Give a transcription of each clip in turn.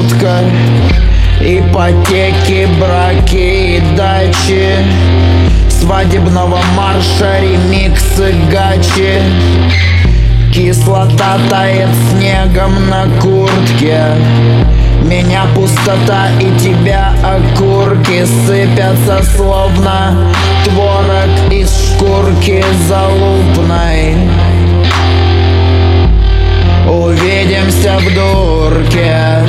маршрутка, ипотеки, браки и дачи, свадебного марша, ремиксы, гачи. Кислота тает снегом на куртке, меня пустота и тебя окурки сыпятся, словно творог из шкурки залупной. Увидимся в дурке.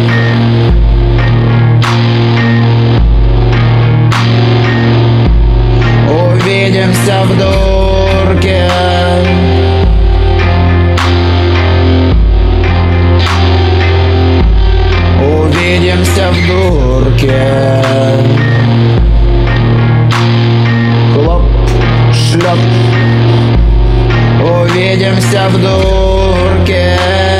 Увидимся в дурке. Увидимся в дурке. Хлоп, шлеп. Увидимся в дурке.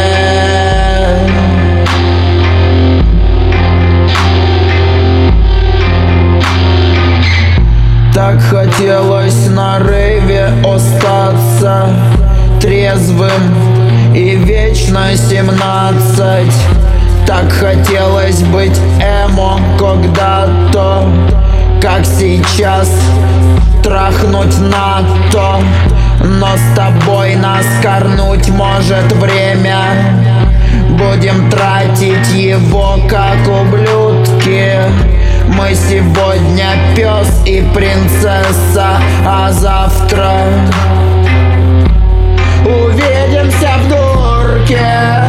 Так хотелось на рейве остаться трезвым и вечно 17. Так хотелось быть эмо когда-то, как сейчас, трахнуть на то. Но с тобой нас корнуть может время, будем тратить его как ублюдки. Мы сегодня пес и принцесса, а завтра увидимся в дурке.